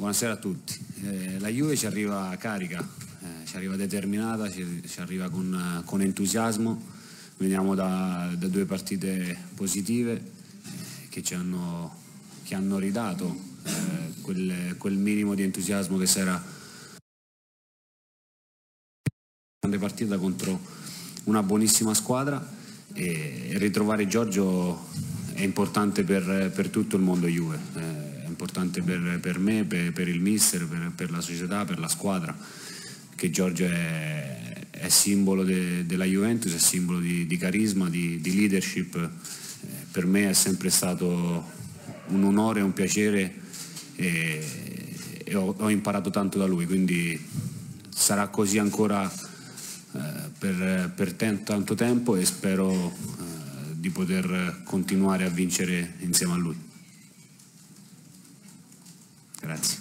Buonasera a tutti. La Juve ci arriva carica, ci arriva determinata, ci arriva con entusiasmo. Veniamo da 2 partite positive che hanno ridato quel minimo di entusiasmo che c'era. Grande partita contro una buonissima squadra e ritrovare Giorgio è importante per tutto il mondo Juve. È importante per me, per il mister, per la società, per la squadra, che Giorgio è simbolo della Juventus, è simbolo di carisma, di leadership. Per me è sempre stato un onore, un piacere e ho imparato tanto da lui, quindi sarà così ancora per tanto tempo e spero di poter continuare a vincere insieme a lui. Grazie.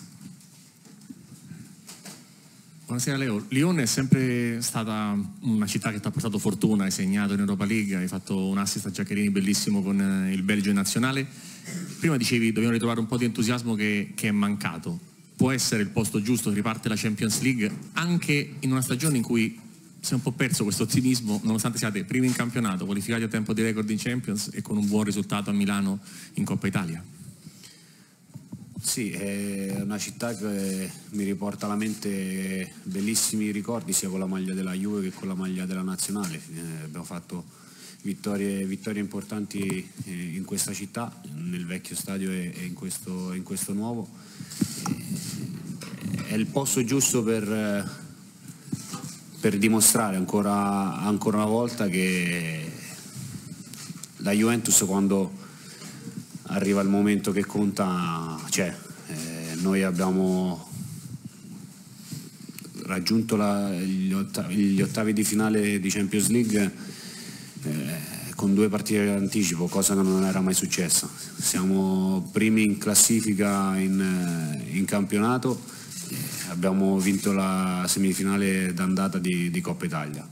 Buonasera Leo, Lione è sempre stata una città che ti ha portato fortuna, hai segnato in Europa League, hai fatto un assist a Giaccherini bellissimo con il Belgio in nazionale. Prima dicevi dobbiamo ritrovare un po' di entusiasmo che è mancato. Può essere il posto giusto che riparte la Champions League anche in una stagione in cui si è un po' perso questo ottimismo, nonostante siate primi in campionato, qualificati a tempo di record in Champions e con un buon risultato a Milano in Coppa Italia? Sì, è una città che mi riporta alla mente bellissimi ricordi sia con la maglia della Juve che con la maglia della Nazionale. Abbiamo fatto vittorie importanti in questa città, nel vecchio stadio e in questo nuovo. È il posto giusto per dimostrare ancora una volta che la Juventus, quando arriva il momento che conta, c'è. Noi abbiamo raggiunto gli ottavi di finale di Champions League con 2 partite di anticipo, cosa che non era mai successa. Siamo primi in classifica in campionato, abbiamo vinto la semifinale d'andata di Coppa Italia.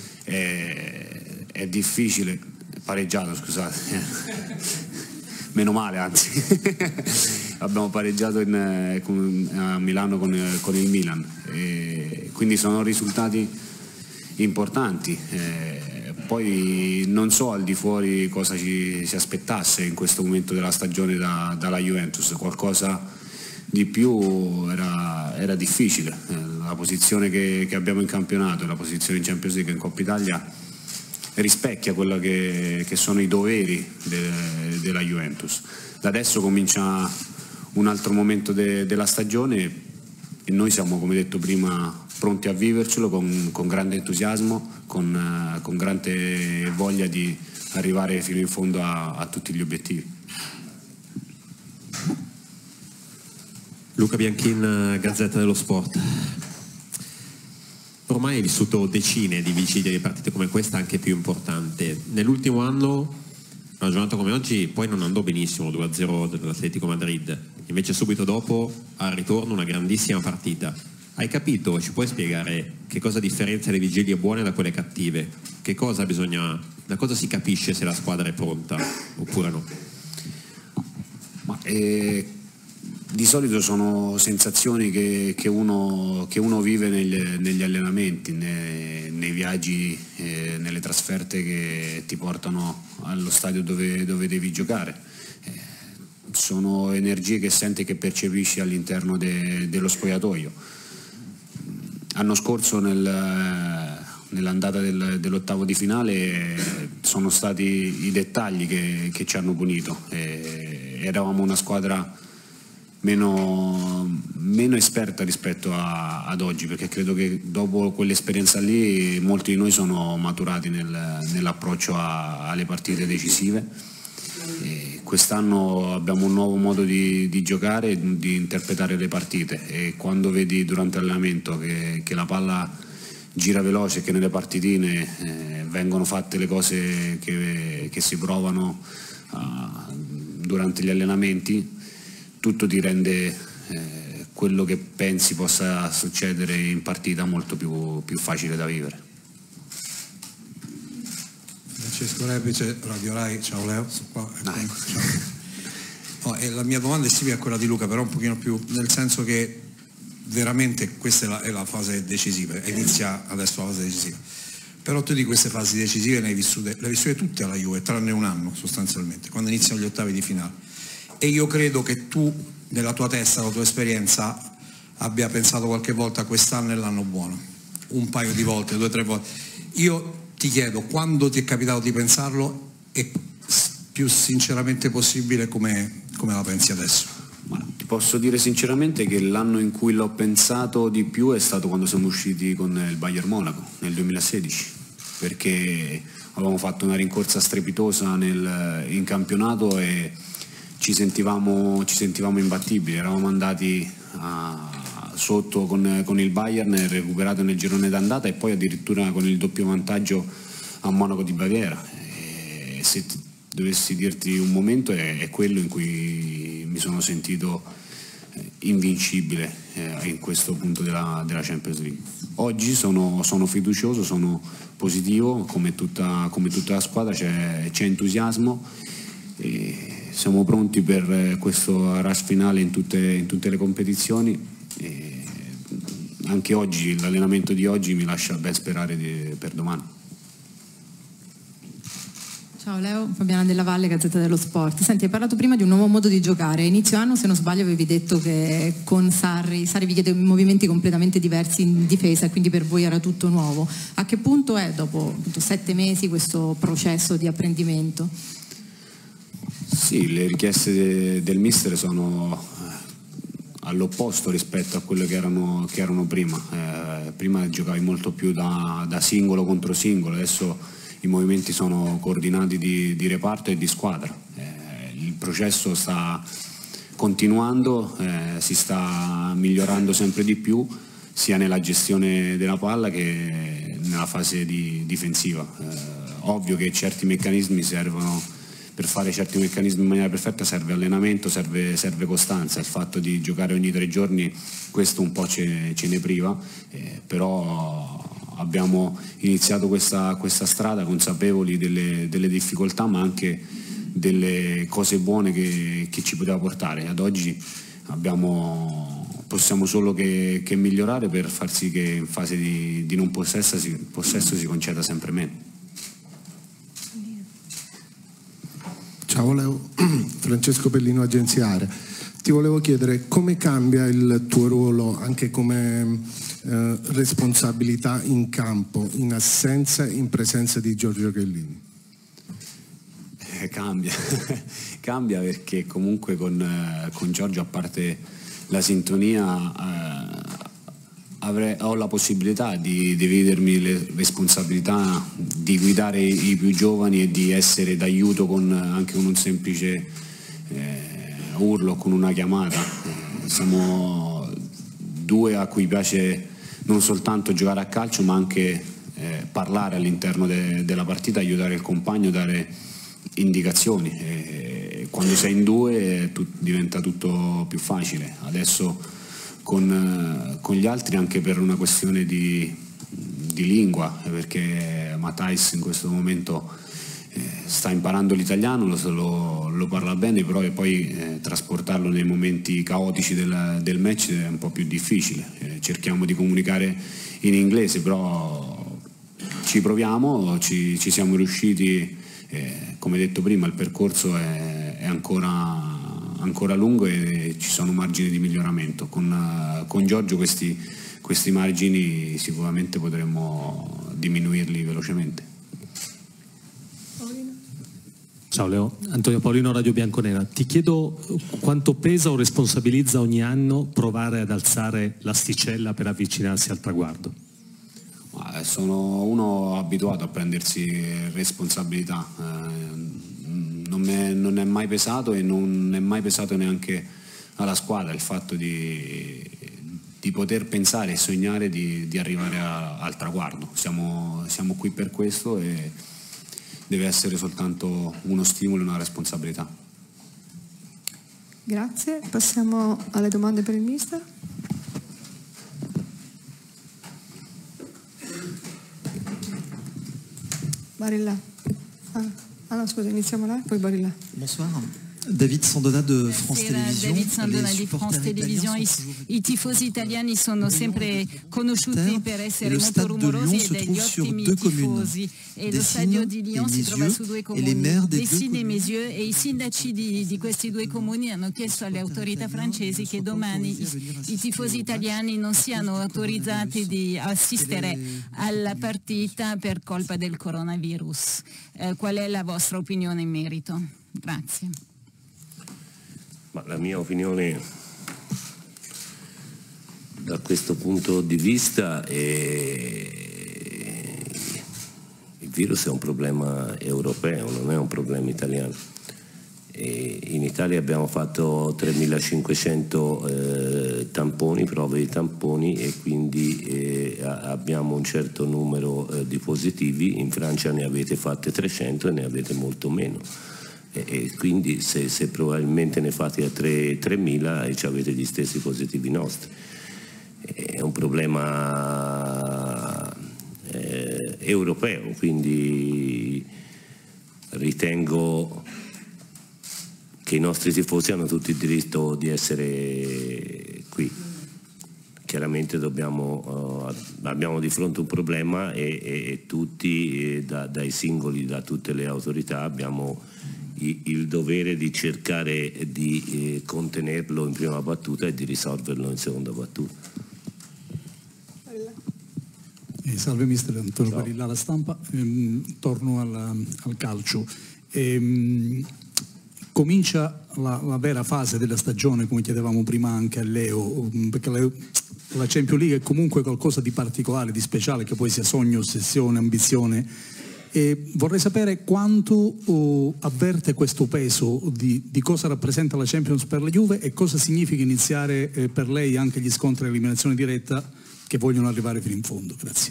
È difficile, pareggiato, scusate. Meno male, anzi. Abbiamo pareggiato a Milano con il Milan, quindi sono risultati importanti. Poi non so al di fuori cosa ci si aspettasse in questo momento della stagione dalla Juventus, qualcosa di più era difficile. La posizione che abbiamo in campionato e la posizione in Champions League e in Coppa Italia rispecchia quello che sono i doveri della Juventus. Da adesso comincia un altro momento della stagione e noi siamo, come detto prima, pronti a vivercelo con grande entusiasmo, con grande voglia di arrivare fino in fondo a tutti gli obiettivi. Luca Bianchin, Gazzetta dello Sport. Ormai hai vissuto decine di vigilie di partite come questa, anche più importante. Nell'ultimo anno, una giornata come oggi, poi non andò benissimo, 2-0 dell'Atletico Madrid. Invece subito dopo, al ritorno, una grandissima partita. Hai capito, ci puoi spiegare che cosa differenzia le vigilie buone da quelle cattive? Da cosa si capisce se la squadra è pronta oppure no? Di solito sono sensazioni che uno vive negli allenamenti, nei viaggi, nelle trasferte che ti portano allo stadio dove devi giocare. Sono energie che senti e che percepisci all'interno dello spogliatoio. L'anno scorso nell'andata dell'ottavo di finale sono stati i dettagli che ci hanno punito. Eravamo una squadra meno esperta rispetto ad oggi, perché credo che dopo quell'esperienza lì molti di noi sono maturati nell'approccio alle partite decisive. E quest'anno abbiamo un nuovo modo di giocare e di interpretare le partite, e quando vedi durante l'allenamento che la palla gira veloce, che nelle partitine vengono fatte le cose che si provano durante gli allenamenti, tutto ti rende quello che pensi possa succedere in partita molto più facile da vivere. Francesco Repice, Radio Rai, ciao Leo, sono qua. Ecco. Ciao. E la mia domanda è simile a quella di Luca, però un pochino più, nel senso che veramente questa è la fase decisiva, inizia adesso la fase decisiva. Però tu di queste fasi decisive le hai vissute tutte alla Juve, tranne un anno sostanzialmente, quando iniziano gli ottavi di finale. E io credo che tu, nella tua testa, la tua esperienza, abbia pensato qualche volta quest'anno è l'anno buono, un paio di volte, 2 o 3 volte. Io ti chiedo, quando ti è capitato di pensarlo e più sinceramente possibile come la pensi adesso? Ma ti posso dire sinceramente che l'anno in cui l'ho pensato di più è stato quando siamo usciti con il Bayern Monaco nel 2016, perché avevamo fatto una rincorsa strepitosa in campionato e ci sentivamo imbattibili, eravamo andati sotto con il Bayern, recuperato nel girone d'andata e poi addirittura con il doppio vantaggio a Monaco di Baviera. E se dovessi dirti un momento è quello in cui mi sono sentito invincibile in questo punto della Champions League. Oggi sono fiducioso, sono positivo, come tutta la squadra c'è entusiasmo e siamo pronti per questo rush finale in tutte le competizioni. E anche oggi, l'allenamento di oggi mi lascia ben sperare per domani. Ciao Leo, Fabiana Della Valle, Gazzetta dello Sport. Senti, hai parlato prima di un nuovo modo di giocare. Inizio anno, se non sbaglio, avevi detto che con Sarri vi chiede movimenti completamente diversi in difesa e quindi per voi era tutto nuovo. A che punto è, dopo 7 mesi, questo processo di apprendimento? Sì, le richieste del mister sono all'opposto rispetto a quello che erano prima. Prima giocavi molto più da singolo contro singolo, adesso i movimenti sono coordinati di reparto e di squadra. Il processo sta continuando, si sta migliorando sempre di più sia nella gestione della palla che nella fase difensiva. Ovvio che certi meccanismi servono, per fare certi meccanismi in maniera perfetta serve allenamento, serve costanza. Il fatto di giocare ogni 3 giorni questo un po' ce ne priva, però abbiamo iniziato questa strada consapevoli delle difficoltà ma anche delle cose buone che ci poteva portare. Ad oggi possiamo solo che migliorare per far sì che in fase di non possesso si conceda sempre meno. Ciao Leo, Francesco Pellino, Agenzia Area. Ti volevo chiedere come cambia il tuo ruolo anche come responsabilità in campo, in assenza e in presenza di Giorgio Chiellini? Cambia perché comunque con Giorgio, a parte la sintonia, ho la possibilità di dividermi le responsabilità, di guidare i più giovani e di essere d'aiuto anche con un semplice urlo, con una chiamata. Siamo 2 a cui piace non soltanto giocare a calcio ma anche parlare all'interno della partita, aiutare il compagno, dare indicazioni. Quando sei in 2 diventa tutto più facile. Adesso con gli altri anche per una questione di lingua, perché Matthijs in questo momento sta imparando l'italiano, lo parla bene, però poi trasportarlo nei momenti caotici del match è un po' più difficile. Cerchiamo di comunicare in inglese, però ci proviamo, ci siamo riusciti. Come detto prima, il percorso è ancora lungo e ci sono margini di miglioramento. Con Giorgio questi margini sicuramente potremmo diminuirli velocemente. Ciao Leo, Antonio Paolino, Radio Bianconera. Ti chiedo quanto pesa o responsabilizza ogni anno provare ad alzare l'asticella per avvicinarsi al traguardo? Sono uno abituato a prendersi responsabilità, non è mai pesato e non è mai pesato neanche alla squadra il fatto di poter pensare e sognare di arrivare al traguardo. Siamo qui per questo e deve essere soltanto uno stimolo e una responsabilità. Grazie, passiamo alle domande per il mister. Barilla. Ah no, scusa, iniziamo là, poi Barilla. Bonsoir. David Sandona de France Télévisions. David Sandona di France Télévisions. I tifosi italiani sono sempre conosciuti per essere molto rumorosi e degli ottimi tifosi. E lo stadio di Lyon si trova su 2 comuni, Dessines e Mesieux, e i sindaci di questi 2 comuni hanno chiesto alle autorità francesi che domani i tifosi italiani non siano autorizzati di assistere alla partita per colpa del coronavirus. Qual è la vostra opinione in merito? Grazie. Ma la mia opinione da questo punto di vista è il virus è un problema europeo, non è un problema italiano. E in Italia abbiamo fatto 3.500 tamponi, prove di tamponi, e quindi abbiamo un certo numero di positivi. In Francia ne avete fatte 300 e ne avete molto meno. E quindi se probabilmente ne fate a 3.000 e ci avete gli stessi positivi nostri. È un problema europeo, quindi ritengo che i nostri tifosi hanno tutti il diritto di essere qui. Chiaramente abbiamo di fronte un problema e tutti, dai singoli, da tutte le autorità, abbiamo il dovere di cercare di contenerlo in prima battuta e di risolverlo in seconda battuta. Salve mister, Antonio Barilla, La Stampa. Torno al calcio. Comincia la vera fase della stagione, come chiedevamo prima anche a Leo, perché la Champions League è comunque qualcosa di particolare, di speciale, che poi sia sogno, ossessione, ambizione. E vorrei sapere quanto avverte questo peso di cosa rappresenta la Champions per la Juve e cosa significa iniziare per lei anche gli scontri all'eliminazione diretta che vogliono arrivare fino in fondo. Grazie.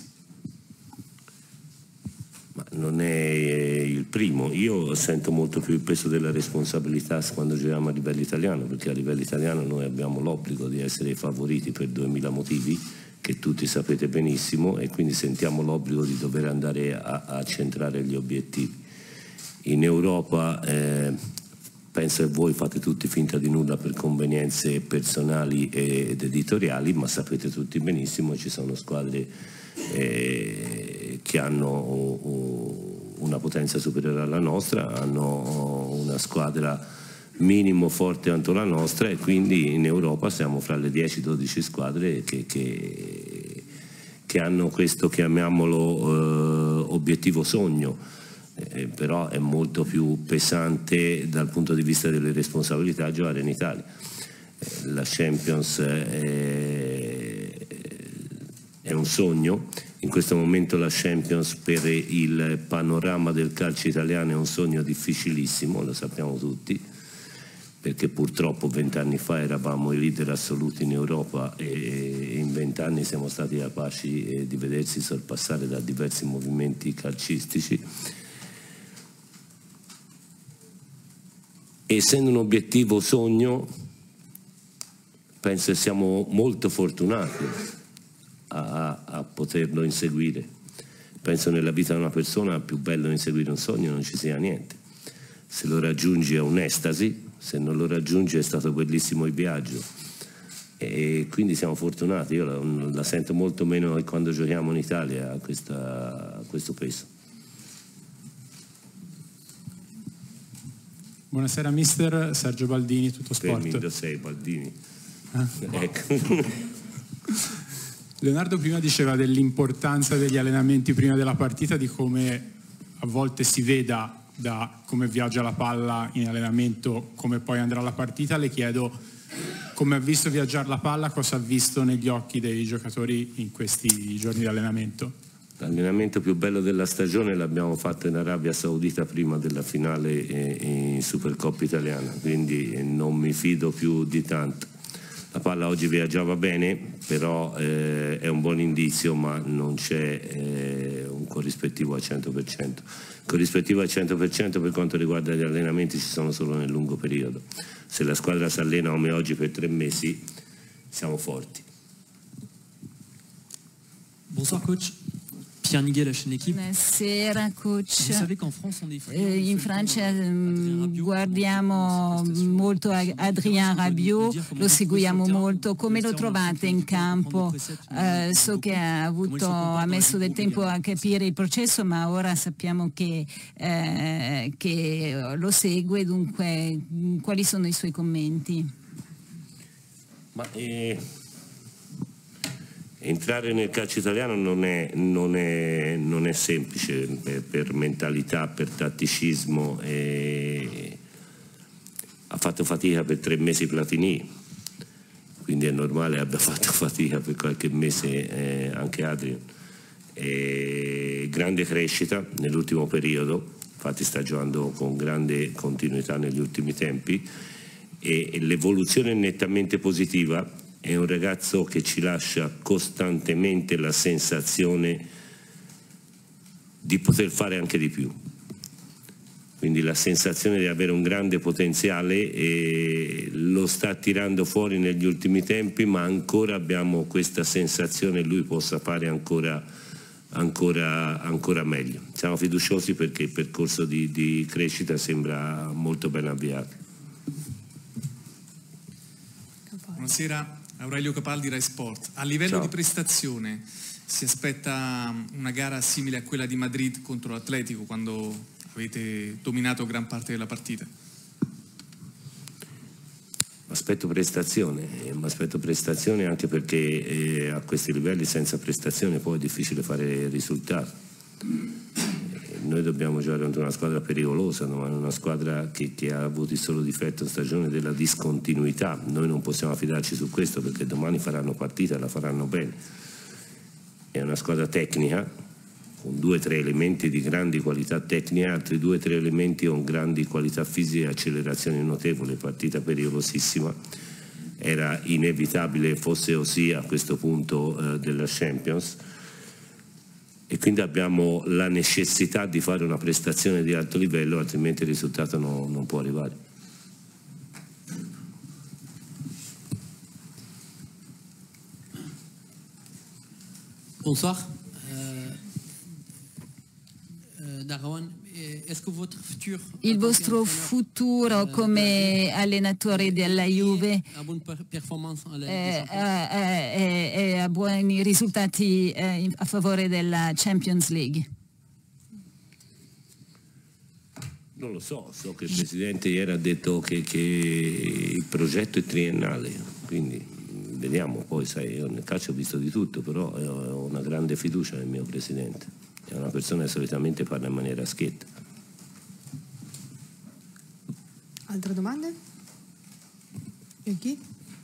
Ma non è il primo. Io sento molto più il peso della responsabilità quando giochiamo a livello italiano, perché a livello italiano noi abbiamo l'obbligo di essere favoriti per 2000 motivi che tutti sapete benissimo, e quindi sentiamo l'obbligo di dover andare a centrare gli obiettivi. In Europa penso che voi fate tutti finta di nulla per convenienze personali ed editoriali, ma sapete tutti benissimo che ci sono squadre che hanno una potenza superiore alla nostra, hanno una squadra minimo forte quanto la nostra, e quindi in Europa siamo fra le 10-12 squadre che hanno questo, chiamiamolo, obiettivo sogno, però è molto più pesante dal punto di vista delle responsabilità giocare in Italia. La Champions è un sogno. In questo momento la Champions per il panorama del calcio italiano è un sogno difficilissimo, lo sappiamo tutti, perché purtroppo 20 anni fa eravamo i leader assoluti in Europa e in 20 anni siamo stati capaci di vedersi sorpassare da diversi movimenti calcistici. Essendo un obiettivo sogno, penso che siamo molto fortunati a poterlo inseguire. Penso nella vita di una persona più bello di inseguire un sogno non ci sia niente. Se lo raggiungi è un'estasi, se non lo raggiungi è stato bellissimo il viaggio, e quindi siamo fortunati. Io la sento molto meno che quando giochiamo in Italia a questo peso. Buonasera mister, Sergio Baldini, Tutto Sport. Fermi, sei Baldini. Ecco. Leonardo prima diceva dell'importanza degli allenamenti prima della partita, di come a volte si veda da come viaggia la palla in allenamento come poi andrà la partita. Le chiedo come ha visto viaggiare la palla, cosa ha visto negli occhi dei giocatori in questi giorni di allenamento. L'allenamento più bello della stagione l'abbiamo fatto in Arabia Saudita prima della finale in Supercoppa italiana, quindi non mi fido più di tanto. La palla oggi viaggiava bene, però è un buon indizio, ma non c'è un corrispettivo al 100%. Corrispettivo al 100% per quanto riguarda gli allenamenti ci sono solo nel lungo periodo. Se la squadra si allena come oggi per 3 mesi, siamo forti. Bonsoir coach. Pierre Niguet, la chaîne L'équipe. Buonasera coach. Vous savez qu'en France on est In Francia guardiamo molto Adrien Rabiot, lo seguiamo molto. Come lo trovate in campo? So che ha messo del tempo a capire il processo, ma ora sappiamo che lo segue, dunque quali sono i suoi commenti? Entrare nel calcio italiano non è semplice per mentalità, per tatticismo. Ha fatto fatica per 3 mesi Platini, quindi è normale abbia fatto fatica per qualche mese anche Adrien. Grande crescita nell'ultimo periodo, infatti sta giocando con grande continuità negli ultimi tempi, e l'evoluzione è nettamente positiva. È un ragazzo che ci lascia costantemente la sensazione di poter fare anche di più, quindi la sensazione di avere un grande potenziale, e lo sta tirando fuori negli ultimi tempi, ma ancora abbiamo questa sensazione che lui possa fare ancora meglio. Siamo fiduciosi perché il percorso di crescita sembra molto ben avviato. Buonasera, Aurelio Capaldi, Rai Sport. A livello di prestazione si aspetta una gara simile a quella di Madrid contro l'Atletico, quando avete dominato gran parte della partita? Aspetto prestazione anche perché a questi livelli senza prestazione poi è difficile fare risultati. Noi dobbiamo giocare contro una squadra pericolosa, ma una squadra che ha avuto il solo difetto in stagione della discontinuità. Noi non possiamo affidarci su questo, perché domani faranno partita e la faranno bene. È una squadra tecnica con 2 o 3 elementi di grandi qualità tecniche, altri 2 o 3 elementi con grandi qualità fisiche e accelerazioni notevoli. Partita pericolosissima, era inevitabile fosse così a questo punto della Champions, e quindi abbiamo la necessità di fare una prestazione di alto livello, altrimenti il risultato non può arrivare. Bonsoir. Darwan, est-ce que votre futur... Il vostro futuro come allenatore della Juve ha buoni risultati a favore della Champions League? Non lo so che il Presidente ieri ha detto che il progetto è triennale, quindi vediamo. Poi sai, io nel calcio ho visto di tutto, però ho una grande fiducia nel mio Presidente. È una persona che solitamente parla in maniera schietta. Altre domande? E chi?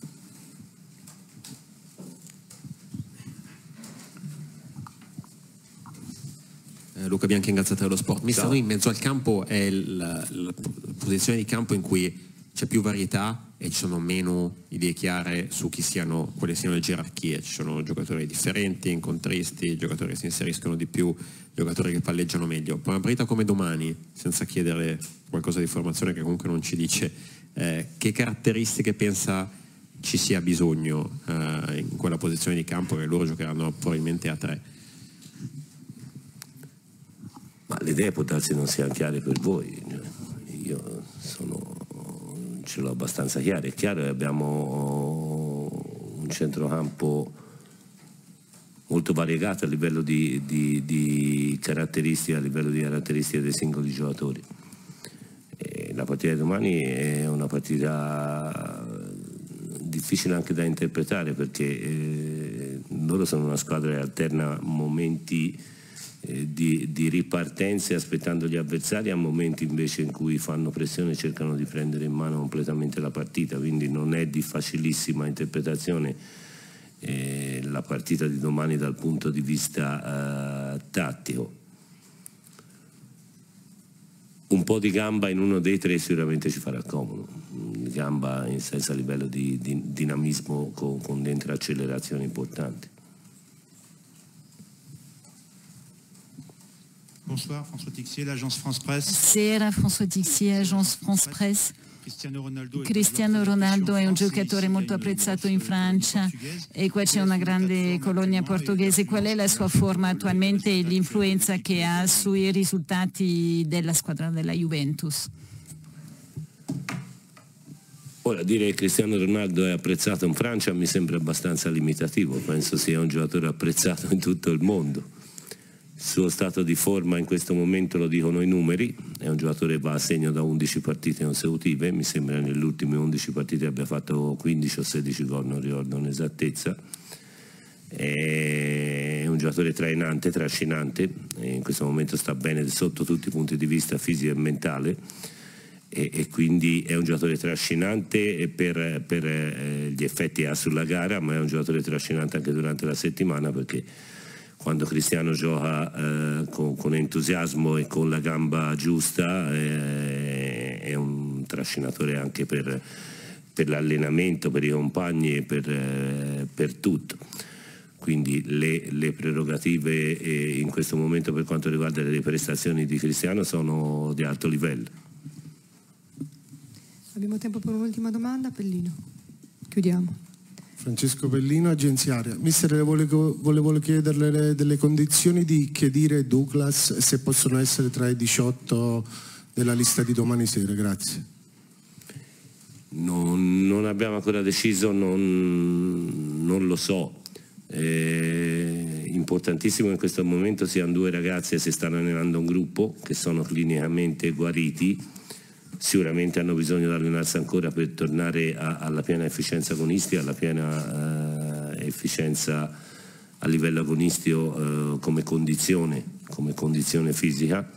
Luca Bianchi in Gazzetta dello Sport. Mister, noi in mezzo al campo è la posizione di campo in cui c'è più varietà e ci sono meno idee chiare su quali siano le gerarchie. Ci sono giocatori differenti, incontristi, giocatori che si inseriscono di più, giocatori che palleggiano meglio. Per una partita come domani, senza chiedere qualcosa di formazione che comunque non ci dice, che caratteristiche pensa ci sia bisogno in quella posizione di campo, che loro giocheranno probabilmente a 3? Ma le idee può darsi non siano chiare per voi. Io ce l'ho abbastanza chiaro. È chiaro che abbiamo un centrocampo molto variegato a livello di caratteristiche, a livello di caratteristiche dei singoli giocatori. E la partita di domani è una partita difficile anche da interpretare, perché loro sono una squadra che alterna momenti di ripartenze aspettando gli avversari a momenti invece in cui fanno pressione e cercano di prendere in mano completamente la partita, quindi non è di facilissima interpretazione la partita di domani dal punto di vista tattico. Un po' di gamba in uno dei 3 sicuramente ci farà comodo, gamba in senso a livello di dinamismo con dentro accelerazioni importanti. Bonsoir, François Tixier, l'agence France Presse. Buonasera, François Tixier, agence France Presse. Cristiano Ronaldo è un giocatore molto apprezzato in Francia e qua c'è una grande colonia portoghese. Qual è la sua forma attualmente e l'influenza che ha sui risultati della squadra della Juventus? Ora, dire che Cristiano Ronaldo è apprezzato in Francia mi sembra abbastanza limitativo, penso sia un giocatore apprezzato in tutto il mondo. Il suo stato di forma in questo momento lo dicono i numeri, è un giocatore che va a segno da 11 partite consecutive, mi sembra che nelle ultime 11 partite abbia fatto 15 o 16 gol, non ricordo un'esattezza. È un giocatore trainante, trascinante, e in questo momento sta bene sotto tutti i punti di vista fisico e mentale, e quindi è un giocatore trascinante per gli effetti che ha sulla gara, ma è un giocatore trascinante anche durante la settimana, perché quando Cristiano gioca con entusiasmo e con la gamba giusta è un trascinatore anche per l'allenamento, per i compagni e per tutto. Quindi le prerogative in questo momento per quanto riguarda le prestazioni di Cristiano sono di alto livello. Abbiamo tempo per un'ultima domanda, Pellino. Chiudiamo. Francesco Pellino, Agenzia Area. Mister, volevo chiederle delle condizioni di Khedira e Douglas, se possono essere tra i 18 della lista di domani sera. Grazie. Non abbiamo ancora deciso, non lo so. Importantissimo in questo momento siano due ragazze che si stanno allenando un gruppo, che sono clinicamente guariti. Sicuramente hanno bisogno di allenarsi ancora per tornare alla piena efficienza agonistica, alla piena efficienza a livello agonistico come condizione fisica.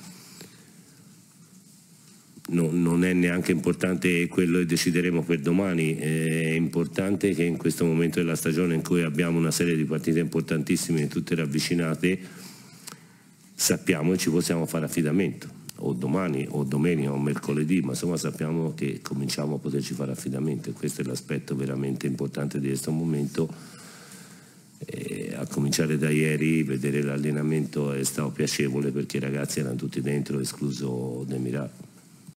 Non è neanche importante quello che decideremo per domani, è importante che in questo momento della stagione in cui abbiamo una serie di partite importantissime tutte ravvicinate, sappiamo che ci possiamo fare affidamento. O domani o domenica o mercoledì, ma insomma sappiamo che cominciamo a poterci fare affidamento, e questo è l'aspetto veramente importante di questo momento. A cominciare da ieri vedere l'allenamento è stato piacevole, perché i ragazzi erano tutti dentro, escluso Demiral.